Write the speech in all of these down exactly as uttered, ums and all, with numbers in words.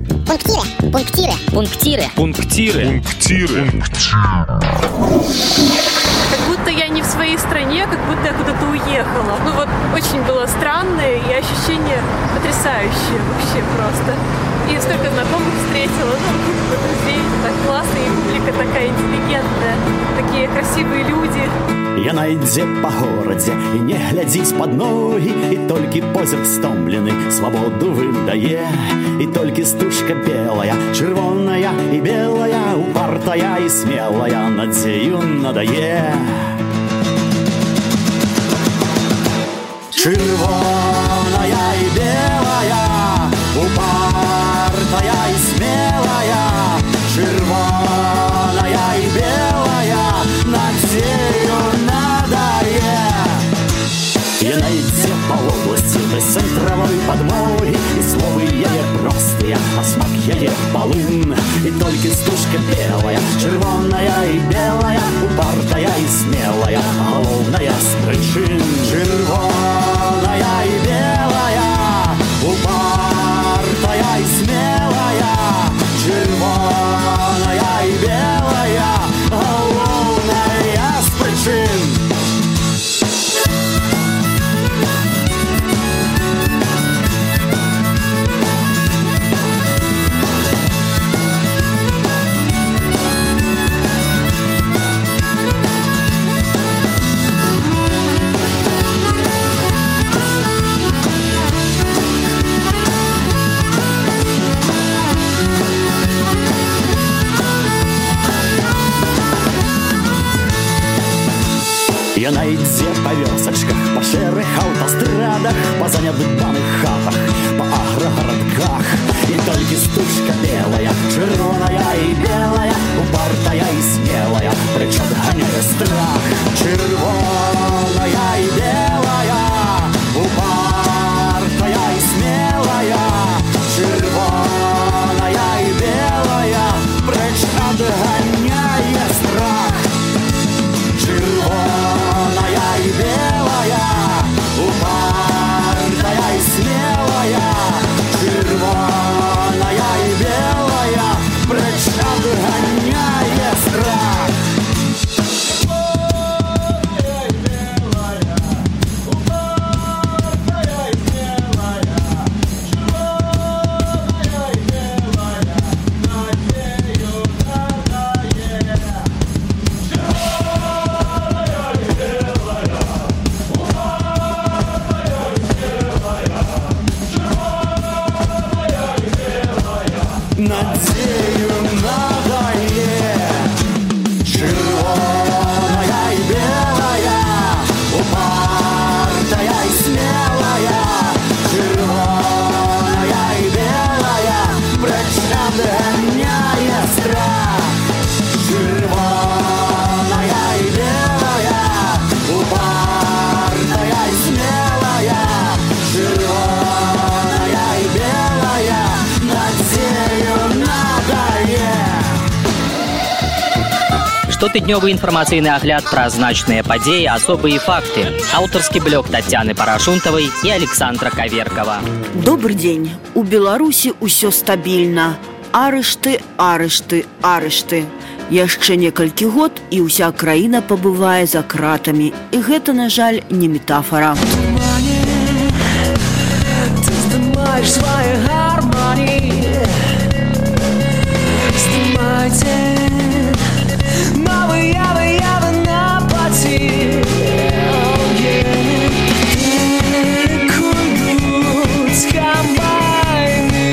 Пунктиры. Пунктиры. Пунктиры. Пунктиры. Пунктиры. Как будто я не в своей стране, как будто я куда-то уехала. Ну вот, очень было странное и ощущение потрясающее вообще просто. И столько знакомых встретила, ну, друзей, так классно, и публика такая интеллигентная, такие красивые люди. Яна ідзе па горадзе і не глядзіць пад ногі, і толькі позірк стомлены свабоду выдае, і толькі стужка белая, чырвоная і белая, упартая і смелая, надзею надае. Чырвоная і белая, упартая і смелая, чырвоная і белая, надзею надае. Яна ідзе па вобласці да цэнтравой падмогі, і словы яе простыя, а смак яе палын. І толькі стужка белая, чырвоная і белая, упартая і смелая, галоўная з прычын. Чырвоная і белая, упартая і смелая, чырвоная і белая, галоўная з прычын. Яна ідзе па вёсачках, па шэрых аўтастрадах, па занядбаных хатах, па аграгарадках. І толькі стужка белая, чырвоная і белая, упартая і смелая, прыч адганяе страх. Чырвоная і белая, упартая і смелая, чырвоная і белая, прыч адганяе страх. Чырвоная і белая, упартая і смелая, чырвоная і белая, прыч адганяе страх. Надею надае. Чырвоная і белая, упартая і смелая, чырвоная і белая, прыч адганяе страх. Чырвоная і белая, упартая і смелая, чырвоная і белая, надзею надае. Штотыднёвы інфармацыйны агляд пра значныя падзеі, асобы і факты. Аўтарскі блог Таццяны Парашунтавай і Александра Каверкава. Добрый дзень. У Беларусі ўсё стабільна. Арышты, арышты, арышты. Яшчэ некалькі год і ўся краіна пабывае за кратамі. І гэта, на жаль, не метафора. Ты здымаеш свае гармоніі, здымайце новыя выявы на паці. Кунуць камбайны,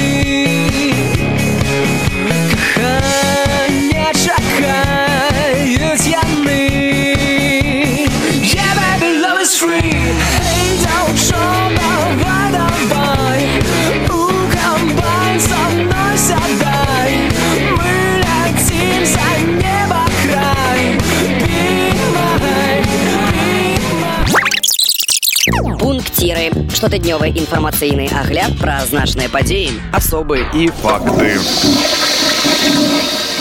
кахання чакаюць яны. Yeah, baby, love is free. Hey, don't show давай, давай, у комбайн со мной сядай. Мы летим за небо край. Be mine, be mine. Пунктиры. Штотыднёвы інфармацыйны агляд пра значныя падзеі, Асобы і факты.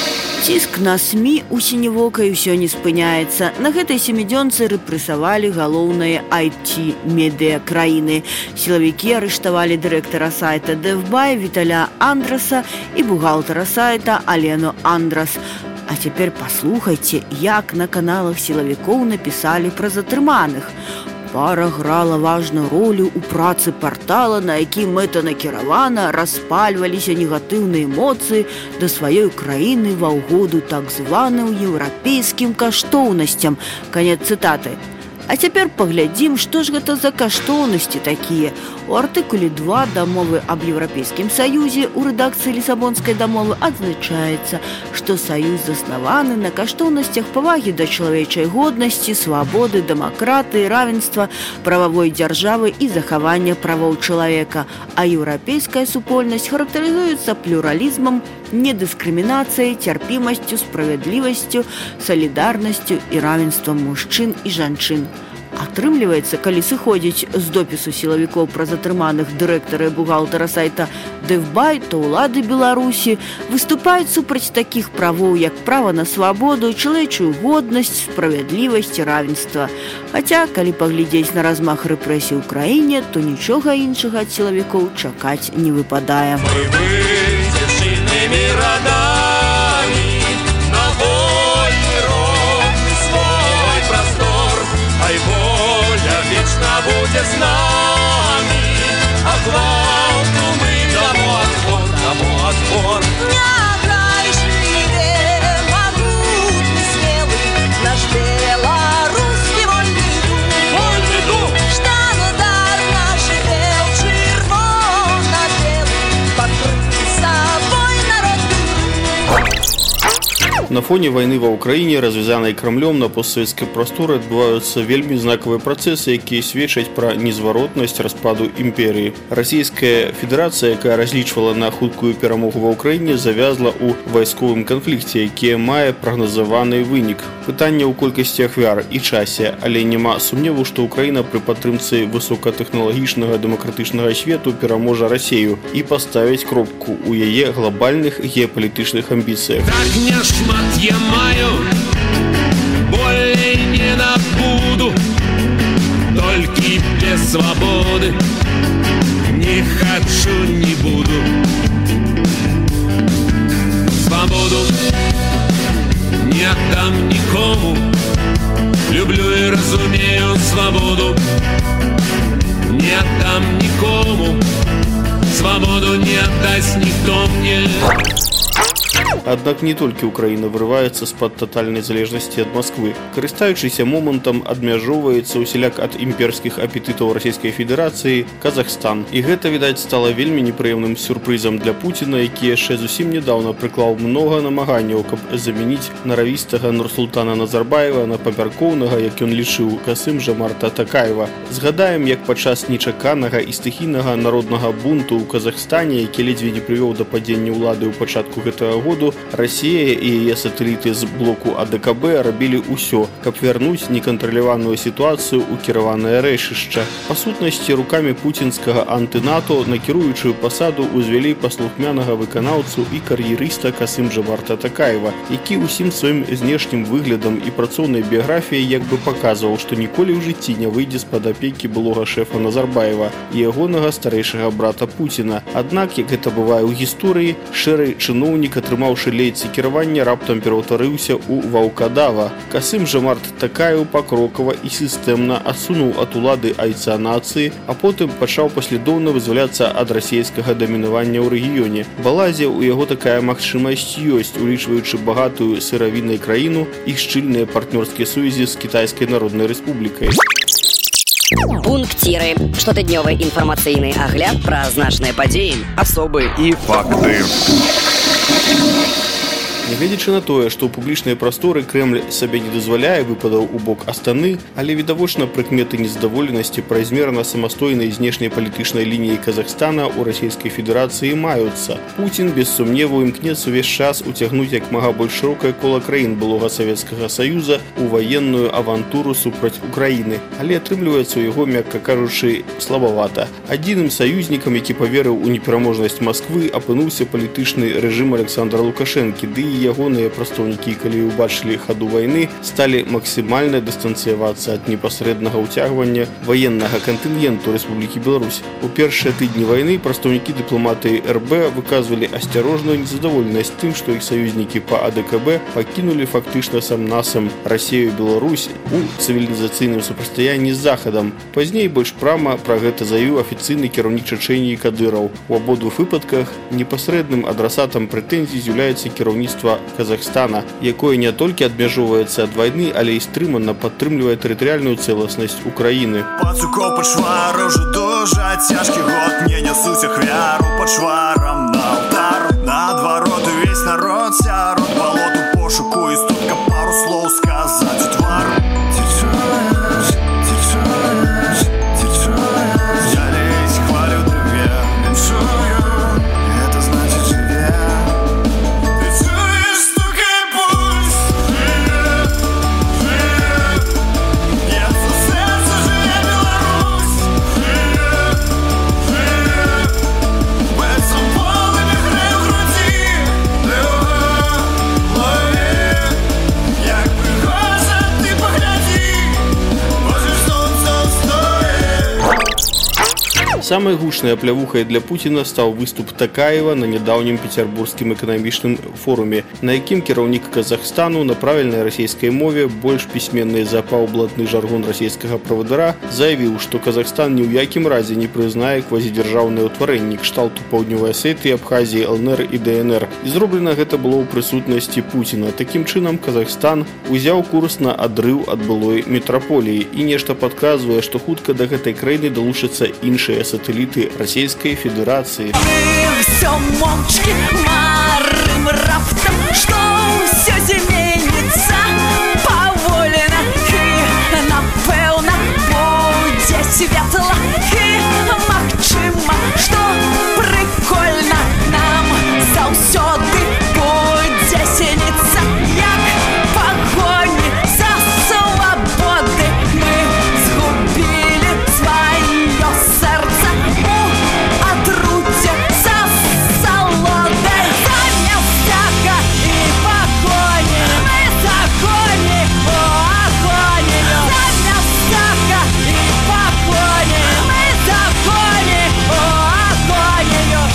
Ціск на СМІ у сіневокай усё не спыняецца. На гэтай семідзёнцы рэпрэсавалі галоўнае ай ти-медыа краіны. Сілавікі арыштавалі дырэктара сайта Девбай Віталя Андраса і бухгалтара сайта Алену Андрас. А цяпер паслухайце, як на каналах сілавікоў напісалі пра затрыманых. Пара грала важную ролю ў працы партала, на які мэтанакіравана распальваліся негатыўныя эмоцыі да сваёй краіны ва ўгоду так званым еўрапейскім каштоўнасцям. Канец цытаты. А цяпер паглядзім, што ж гэта за каштоўнасці такія. У артыкуле два дамовы аб Еўрапейскім саюзе ў рэдакцыі Лісабонскай дамовы адзначаецца, што саюз заснаваны на каштоўнасцях павагі да чалавечай годнасці, свабоды, дэмакратыі, равенства, прававой дзяржавы і захавання правоў чалавека. А еўрапейская супольнасць характарызуецца плюралізмам, недыскрымінацыяй, цярпімасцю, справядлівасцю, салідарнасцю і равенствам мужчын і жанчын. Атрымліваецца, калі сыходзіць з допісу сілавікоў пра затрыманых дырэктара і бухгалтара сайта Девбай, то ўлады Беларусі выступаюць супраць такіх правоў, як права на свабоду, чалавечую годнасць, справядлівасць і равенства. Хаця, калі паглядзець на размах рэпрэсій ў краіне, то нічога іншага ад сілавікоў чакаць не выпадае. Мы выцешчынымі радамі на вольны ровны свой прастор, ай воля вечна будзе з намі, а гвалту мы дамо адпор, дамо адпор. Могутны смелы наш беларускі вольны дух, вольны дух, штандар нашых дел чырвона-белы, пакрыты сабой народны. На фоне войны ва Украине, развязанной Кремлем на постсоветской просторе, отбываются вельми знаковые процессы, якія сведчаць пра незваротнасць распаду імперии. Российская Федерация, якая разлічвала на хуткую перамогу ва Украине, завязла ў вайсковым канфлікце, які мае прагназаваны вынік. Пытанне ў колькасці ахвяр і часе, але няма сумневу, што Украіна пры падтрымцы высокатэхналагічнага дэмакратычнага свету пераможа Расію і паставіць кропку ў яе глобальных геапалітычных амбіцыях. Так не шмат я маю, болей не набуду, толькі без свабоды не хачу, не буду. Свободу не отдам никому, люблю и разумею свободу, не отдам никому, свободу не отдаст никто мне. Аднак не толькі Украіна вырываецца з-пад татальнай залежнасці ад Масквы. Карыстаючыся момантам, адмяжоўваецца ўсяляк ад імперскіх апетытаў Расійскай Федэрацыі Казахстан. І гэта, відаць, стала вельмі непрыемным сюрпрызам для Пуціна, які яшчэ зусім нядаўна прыклаў многа намаганняў, каб замяніць наравістага Нурсултана Назарбаева на папяркоўнага, як ён лічыў, Касым-Жомарта Такаева. Згадаем, як падчас нечаканага і стыхійнага народнага бунту ў Казахстане, які ледзьве не прывёў да падзення ўлады ў пачатку гэтага году, Расія і яе сатэліты з блоку А Дэ Ка Бэ рабілі ўсё, каб вярнуць некантраляваную сітуацыю ў кіраванае рэчышча. Па сутнасці, рукамі пуцінскага анты-НАТО на кіруючую пасаду ўзвялі паслухмянага выканаўцу і кар'ерыста Касым-Жомарта Такаева, які ўсім сваім знешнім выглядам і працоўнай біяграфіяй як бы паказваў, што ніколі ў жыцці не выйдзе з-пад апекі былога шэфа Назарбаева і ягонага старэйшага брата Пуціна. Аднак, як гэта бывае ў гісторыі, шэры чыноўнік, атрымаўшы лейцы кіравання, раптам пераўтварыўся ў ваўкадава. Касым-Жомарт Такаеў пакрокава і сістэмна адсунуў ад улады айца нацыі, а потым пачаў паслядоўна вызваляцца ад расійскага дамінавання ў рэгіёне. Балазе ў яго такая магчымасць ёсць, улічваючы багатую сыравінай краіну і шчыльныя партнёрскія сувязі з Кітайскай Народнай Рэспублікай. Пунктиры. Штотыднёвы інфармацыйны агляд пра значныя падзеі, асобы і факты. Нягледзячы на тое, што ў публічнай прасторы Крэмль сабе не дазваляе выпадаў у бок Астаны, але відавочна прыкметы незадаволенасці празмерна самастойнай знешняй палітычнай лініяй Казахстана ў Расійскай Федэрацыі маюцца. Пуцін без сумневу імкнецца ўвесь час уцягнуць як мага больш шырокае кола краін былога Савецкага Саюза ў ваенную авантуру супраць Украіны, але атрымліваецца ў яго, мякка кажучы, слабавата. Адзіным саюзнікам, які паверыў у непераможнасць Масквы, апынуўся палітычны рэжым Александра Лукашэнкі, ды і ягоныя прадстаўнікі, калі ўбачылі хаду вайны, сталі максімальна дыстанцыявацца ад непасрэднага ўцягвання ваеннага кантынгенту Рэспублікі Беларусь. У першыя тыдні вайны прадстаўнікі дыпламатыі эр бэ выказвалі асцярожную незадаволенасць тым, што іх саюзнікі па а дэ ка бэ пакінулі фактычна сам-насам Расію і Беларусь у цывілізацыйным супрацьстаянні з Захадам. Пазней больш прама пра гэта заявіў афіцыйны кіраўнік Чачэніі Кадыраў. У абодвух выпадках непасрэдным адрасатам прэтэнзій з'яўляецца кіраўніцтва Казахстана, якое не толькі адмяжоўваецца ад вайны, але і стрымана падтрымлівае тэрытарыяльную цэласнасць Украіны. Пацукоў пачвару ўжо дужа цяжкі год, не нясуць ахвяру пачварам на алтар. Наадварот увесь народ сярод балоту пошуку і столькі пару слоў сказаць у твар. Самай гучнай аплявухай для Пуціна стаў выступ Такаева на нядаўнім пецярбургскім эканамічным форуме, на якім кіраўнік Казахстану на правільнай расійскай мове, больш пісьменны за паўблатны жаргон расійскага правадыра, заявіў, што Казахстан ні ў якім разе не прызнае квазідзяржаўнае ўтварэнне кшталту Паўднёвай Асетыі, Абхазіі, эл эн эр і дэ эн эр. І зроблена гэта было ў прысутнасці Пуціна. Такім чынам Казахстан узяў курс на адрыў ад былой метраполіі, і нешта падказвае, што хутка да гэтай краіны далучацца іншыя сателлиты Российской Федерации. Мы все молчки марым раптом, что все зменится поволено, и напевно будет светло, и магчыма, что прикольно нам заўсёды будет сениться, як погони за свободы. Мы сгубили свое сердце у отруте за солодой. Замест тяга и погони мы закони о огоне. Замест тяга и погони мы закони о огоне.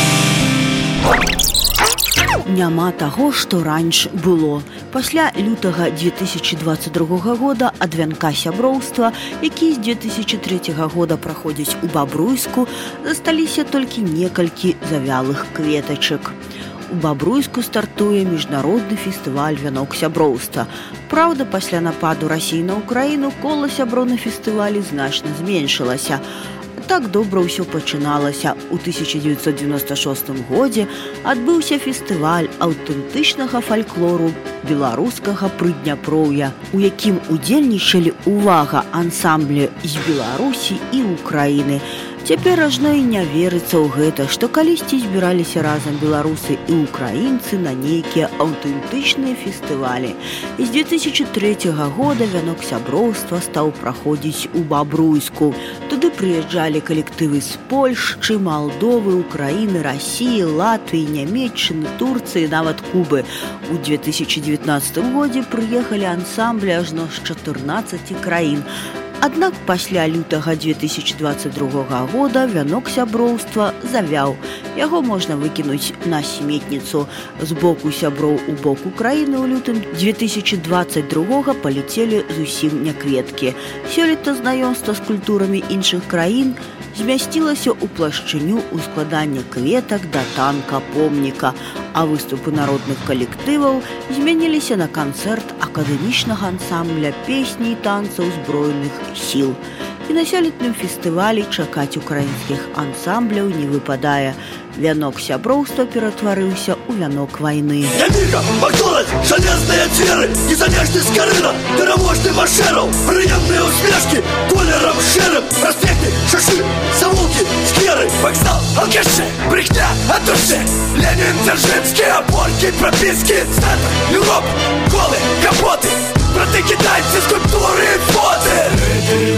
Няма таго, што раньш было. Пасля лютага две тысячи двадцать другога года ад вянка сяброўства, які з две тысячи трэцяга года праходзіць у Бабруйску, засталіся толькі некалькі завялых кветачак. У Бабруйску стартуе міжнародны фестываль «Вянок сяброўства». Праўда, пасля нападу Расіі на Украіну кола сяброў на фестывалі значна зменшылася. Так добра ўсё пачыналася. У тысяча девятьсот девяносто шостым годзе адбыўся фестываль аўтэнтычнага фальклору беларускага Прыдняпроўя, у якім удзельнічалі, увага, ансамблі з Беларусі і Украіны. Цяпер ажно і не верыцца ў гэта, што калісьці збіраліся разам беларусы і украінцы на нейкія аўтэнтычныя фестывалі. І з две тысячи трэцяга года «Вянок сяброўства» стаў праходзіць у Бабруйску. Туды прыязджалі калектывы з Польшчы, Малдовы, Украіны, Расіі, Латвіі, Нямецчыны, Турцыі, нават Кубы. У две тысячи девятнадцатым годзе прыехалі ансамблі ажно з чатырнаццаці краін. Аднак пасля лютага две тысячи двадцать другога года «Вянок сяброўства» завяў. Яго можна выкінуць на сметніцу. З боку сяброў у бок Украіны ў лютым две тысячи двадцать другога паляцелі зусім не кветкі. Сёлета знаёмства з культурамі іншых краін змясцілася ў плашчыню ў складання кветак да танка-помніка, а выступы народных калектываў змяніліся на канцэрт акадэмічнага ансамбля песні і танцаў збройных сіл. І на сёлетным фестывалі чакаць украінскіх ансамбляў не выпадае. «Вянок сяброўства» ператварыўся ў вянок вайны. Яміка, Макдональдс, жалезные дзверы, незамежны скарына, пераможны маршэраў, прыемныя усмешкі, колерам шэрым, праспекты, шашы, завулкі, скверы, вакзал, алкашы, брехня, ад душы, Ленін, Дзяржынскі, опоркі, прапіскі, цэнтр, Европа, колы, капоты, браты китайцы, скульптуры, фоты. Рыты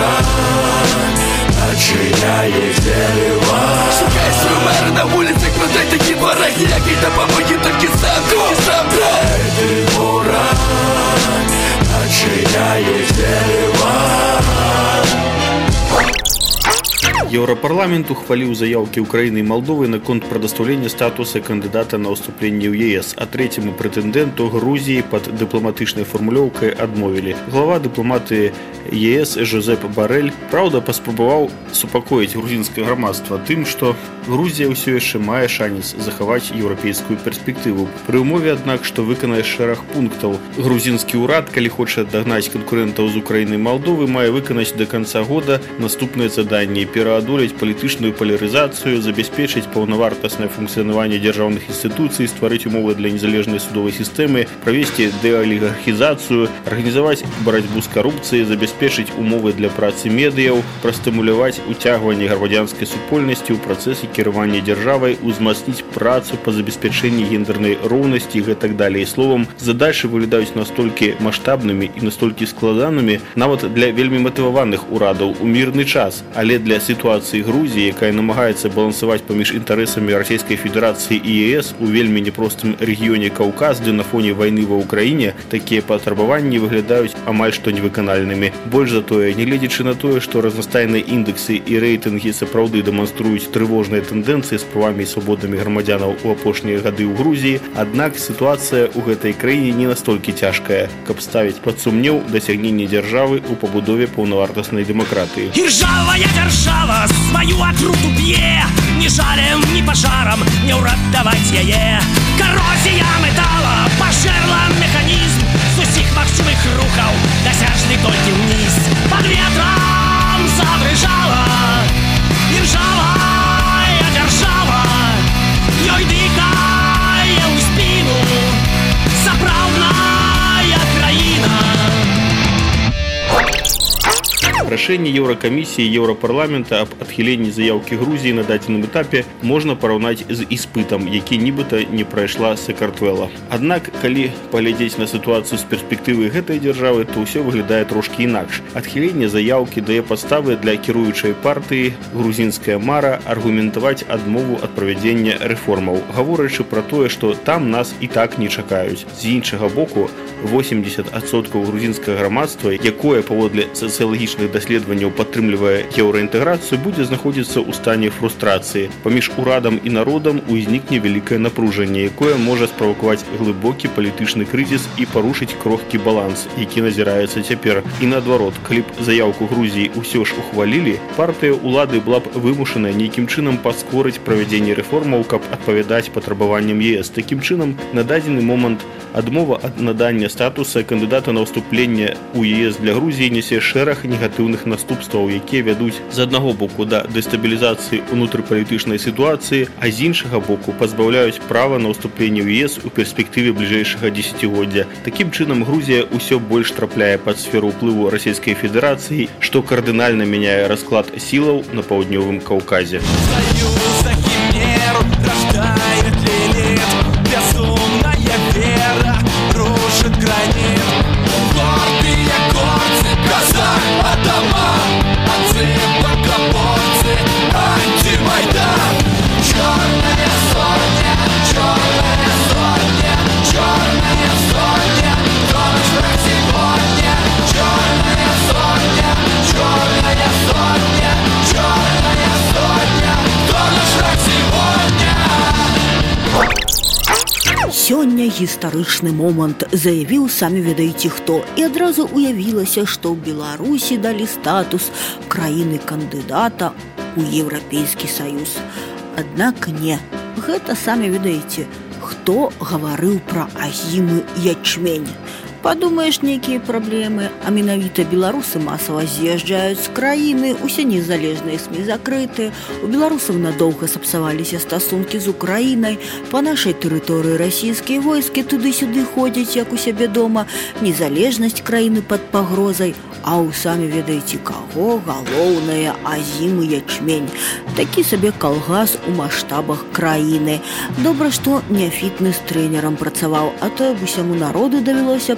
буран начиняет зелевать. Шукай свой мэр на улицах, продай такие вороги, когда помоги только сам, только сам. Еўрапарламент ухваліў заяўкі Украины и Молдовы наконт прадастаўлення статуса кандыдата на ўступленне ў ЕС, а трэцяму прэтэндэнту Грузіі пад дыпламатычнай фармулёўкай адмовілі. Глава дыпламаты ЕС Жозеп Барэль, праўда, паспрабаваў супакоіць грузінскае грамадства тым, што Грузія ўсё яшчэ мае шанец захаваць еўрапейскую перспектыву. Пры ўмове, аднак, што выканае шэраг пунктаў. Грузінскі ўрад, калі хоча дагнаць канкурэнтаў з Украіны і Молдовы, мае выканаць да канца года наступныя заданні: пераадолець палітычную палярызацыю, забяспечыць паўнавартаснае функцыянаванне дзяржаўных інстытуцый, стварыць умовы для незалежнай судовай сістэмы, правесці дэалігархізацыю, арганізаваць барацьбу з карупцыяй, забяспечыць умовы для працы медыяў, прастымуляваць уцягванне грамадзянскай супольнасці ў працэсе кіравання дзяржавай, узмацніць працу па забеспячэнні гендернай роўнасці і гэтак далей. Словам, задачы выглядаюць настолькі маштабнымі і настолькі складанымі нават для вельмі матываваных урадаў у мірны час, але для сітуацыі Грузіі, якая намагаецца балансаваць паміж інтарэсамі Расійскай Федэрацыі і ЕС у вельмі непростым рэгіёне Каўказ, ды на фоне вайны ва ўкраіне, такія патрабаванні выглядаюць амаль што невыканальнымі. Больш за тое, нягледзячы на тое, што разнастайныя індэксы і рэйтынгі сапраўды дэманструюць трывожныя тэндэнцыі з правамі і свабодамі грамадзянаў у апошнія гады ў Грузіі, аднак сітуацыя ў гэтай краіне не настолькі цяжкая, каб ставіць пад сумнеў дасягненне дзяржавы ў пабудове паўнавартаснай дэмакратыі. Іржавая дзяржава сваю атруту б'е, ні жалем, ні пажарам не ўратаваць яе. Карозія метала пажэрла механізм з усіх магчымых рухаў, дасяжны толькі ўніз. Пад ветрам забрыжала іржавая дзяржава, ёй дыхае ў спіну сапраўдная краіна. Рашэнне Еўракамісіі і Еўрапарламента аб адхіленні заяўкі Грузіі на дадзеным этапе можна параўнаць з іспытам, які нібыта не прайшла Сакартвела. Аднак, калі паглядзець на сітуацыю з перспектывы гэтай дзяржавы, то ўсё выглядае трошкі інакш. Адхіленне заяўкі дае падставы для кіруючай партыі «Грузінская мара» аргументаваць адмову ад правядзення рэформаў, гаворачы пра тое, што там нас і так не чакаюць. З іншага боку, восемьдесят адсоткаў грузінскага грамадства, якое паводле сацыялагічных даследаванняў падтрымлівае еўраінтэграцыю, будзе знаходзіцца ў стане фрустрацыі. Паміж урадам і народам узнікне вялікае напружанне, якое можа справакаваць глыбокі палітычны крызіс і парушыць крохкі баланс, які назіраецца цяпер. І наадварот, калі б заяўку Грузіі ўсё ж ухвалілі, партыя ўлады была б вымушаная нейкім чынам паскорыць правядзенне рэформаў, каб адпавядаць патрабаванням ЕС. Такім чынам, на дадзены момант адмова ад надання статуса кандыдата на ўступленне ў ЕС для Грузіі нясе шэраг негатыўных наступстваў, якія вядуць з аднаго боку да дэстабілізацыі ўнутрыпалітычнай сітуацыі, а з іншага боку пазбаўляюць права на ўступленне ў ЕС у перспектыве бліжэйшага дзесяцігоддзя. Такім чынам, Грузія ўсё больш трапляе пад сферу ўплыву Расійскай Федэрацыі, што кардынальна мяняе расклад сілаў на паўднёвым Каўказе. Вера рушит гранит. Гордые горцы, казах Адама, антипокопорцы, антимайдан. Черная сотня, черная сотня, черная сотня, кто наш враг сегодня? Черная сотня, черная сотня, черная сотня, кто наш враг сегодня? Сёння гістарычны момант, заявіў самі ведаеце хто, і адразу уявілася, што ў Беларусі далі статус краіны-кандыдата ў Еўрапейскі Саюз. Аднак не, гэта самі ведаеце, хто гаварыў пра азімы ячмень. Падумаеш, нейкія праблемы, а менавіта беларусы масава з'язджаюць з краіны, усе незалежныя СМІ закрыты, у беларусаў надоўга сапсаваліся стасункі з Украінай, па нашай тэрыторыі расійскія войскі туды-сюды ходзяць, як у сябе дома, незалежнасць краіны пад пагрозай, а ў самі ведаеце каго галоўнае азімы ячмень. Такі сабе калгас у маштабах краіны. Добра, што не фітнес-трэнерам працаваў, а то б усяму народу давялося б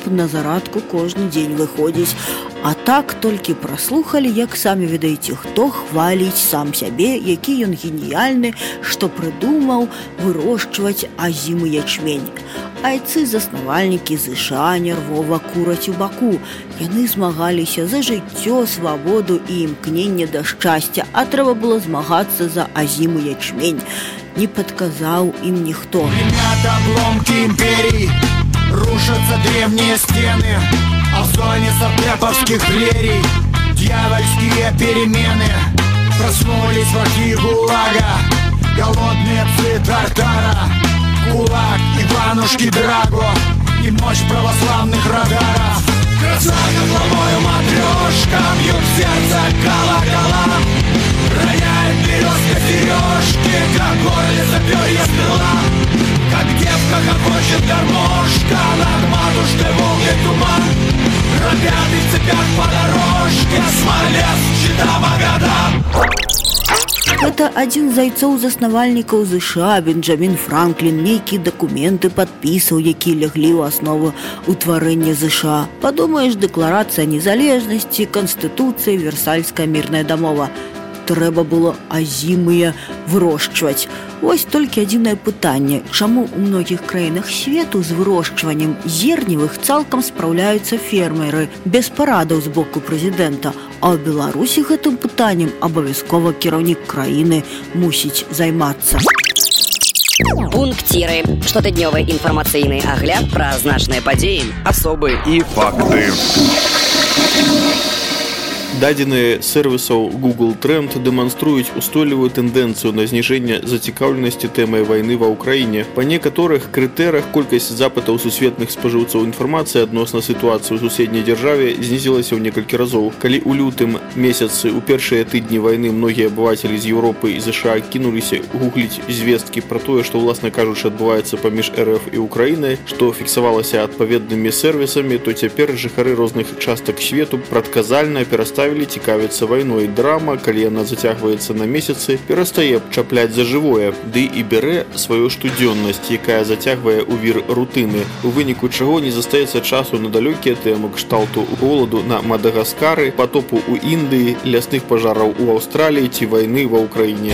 на зарадку кожны дзень выходзіць. А так толькі праслухалі, як самі ведаеце, хто хваліць сам сябе, які ён геніяльны, што прыдумаў вырошчваць азімы ячмень. Айцы-заснавальнікі ЗША нервова кураць у баку. Яны змагаліся за жыццё, свабоду і імкненне да шчасця, а трэба было змагацца за азімы ячмень. Не падказаў ім ніхто. Гремят обломки империй, рушатся древние стены, а в зоне сатряповских прерий дьявольские перемены. Проснулись враги ГУЛАГа, голодные псы Тартара, кулак Иванушки Драго и мощь православных радаров. Красавица главою матрешка, бьют в сердце колокола, роняет березка сережки, как горлица перья стрела. Как девка хохочет гармошка, над матушкой Волги туман. Ропятый в цепях по дорожке, Смолец, Чита, Магадан. Гэта адзін з айцоў-заснавальнікаў ЗША, Бенджамін Франклін, нейкія дакументы падпісаў, якія ляглі ў аснову ўтварэння ЗША. Падумаеш, дэкларацыя незалежнасці, канстытуцыя, Версальская мірная дамова. Трэба было азімыя вырошчваць. Вось толькі адзінае пытанне, чаму ў многіх краінах свету з вырошчваннем зерневых цалкам спраўляюцца фермеры без парадаў з боку прэзідэнта, а ў Беларусі гэтым пытаннем абавязкова кіраўнік краіны мусіць займацца. Пунктиры. Штотыднёвы інфармацыйны агляд пра значныя падзеі, асобы і факты. Дадзеныя сервісаў Google Trend дэманструюць устойлівую тэндэнцыю на зніжэнне зацікаўленасці тэмай вайны ва ўкраіне. Па некаторых крытэрыях колькасць запытаў сусветных спажыўцаў інфармацыі адносна сітуацыі ў суседняй дзяржаве знізілася ў некалькі разоў. Калі ў лютым месяцы ў першыя тыдні вайны многія абывацелі з Еўропы і ЗША кінуліся гугліць звесткі пра тое, што, уласна кажучы, адбываецца паміж РФ і Украінай, што фіксавалася адпаведнымі сервісамі, то цяпер жыхары розных частак свету прадказальна пераставілі цікавіцца вайной. Драма, калі яна зацягваецца на месяцы, перастае чапляць за жывое, ды і бярэ сваю штодзённасць, якая зацягвае ў вір рутыны, у выніку чаго не застаецца часу на далёкія тэмы кшталту голаду на Мадагаскары, патопу ў Індыі, лясных пажараў у Аўстраліі ці вайны ва ўкраіне.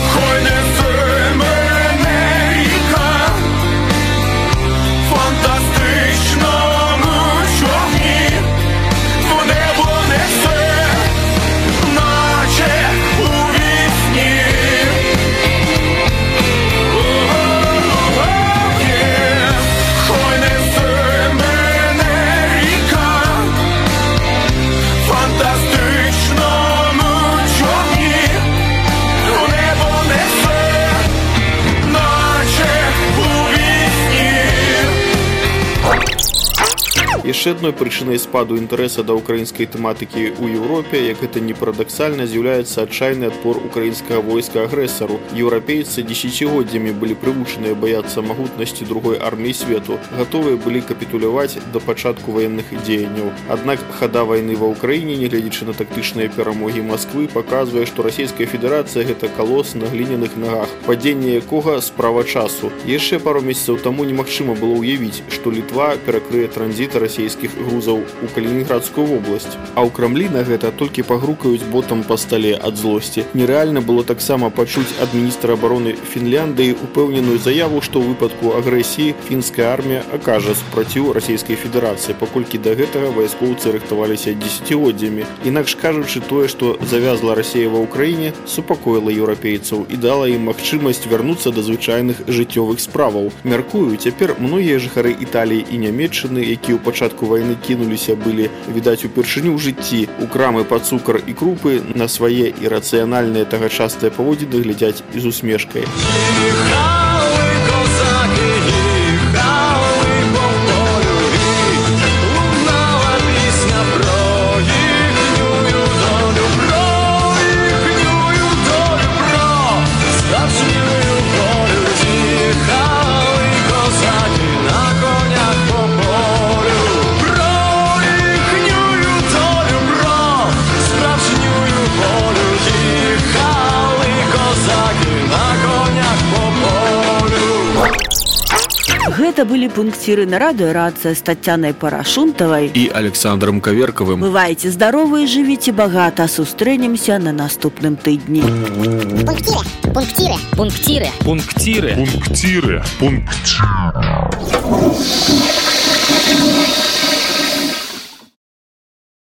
Яшчэ адной прычынай спаду інтарэса да ўкраінскай тэматыкі ў Еўропе, як гэта не парадаксальна, з'яўляецца адчайны адпор украінскага войска агрэсару. Еўрапейцы дзесяцігоддзямі былі прывучаныя баяцца магутнасці другой арміі свету, гатовыя былі капітуляваць да пачатку ваенных дзеянняў. Аднак хада вайны ва ўкраіне, нягледзячы на тактычныя перамогі Масквы, паказвае, што Расійская Федэрацыя гэта калос на гліняных нагах, падзенне якога справа часу. Яшчэ пару месяцаў таму немагчыма было ўявіць, што Літва перакрые транзіт расійскіх грузаў у Калінінградскую вобласць. А ў Крамлі на гэта толькі пагрукаюць ботам па стале ад злосці. Нерэальна было таксама пачуць ад міністра абароны Фінляндыі упэўненую заяву, што ў выпадку агрэсіі фінская армія акажа супраціў Расійскай Федэрацыі, паколькі да гэтага вайскоўцы рыхтаваліся дзесяцігоддзямі. Інакш кажучы, тое, што завязла Расія ва ўкраіне, супакоіла еўрапейцаў і дала ім магчымасць вярнуцца да звычайных жыццёвых справаў. Мяркую, цяпер многія жыхары Італіі і Нямецчыны, якія ў пачатку вайны кінуліся былі, відаць, упершыню ў жыцці у крамы па цукар і крупы, на свае ірацыянальныя тагачастыя паводзіны глядзяць з усмешкай. Гэта былі пункціры на радыёрацыя з Таццянай Парашунтавай і Александром Каверкавым. Бывайце здаровы, жывіце багата, сустрэнемся на наступным тыдні. Пунктиры, пунктиры, пунктиры, пунктиры, пунктиры, пунктиры.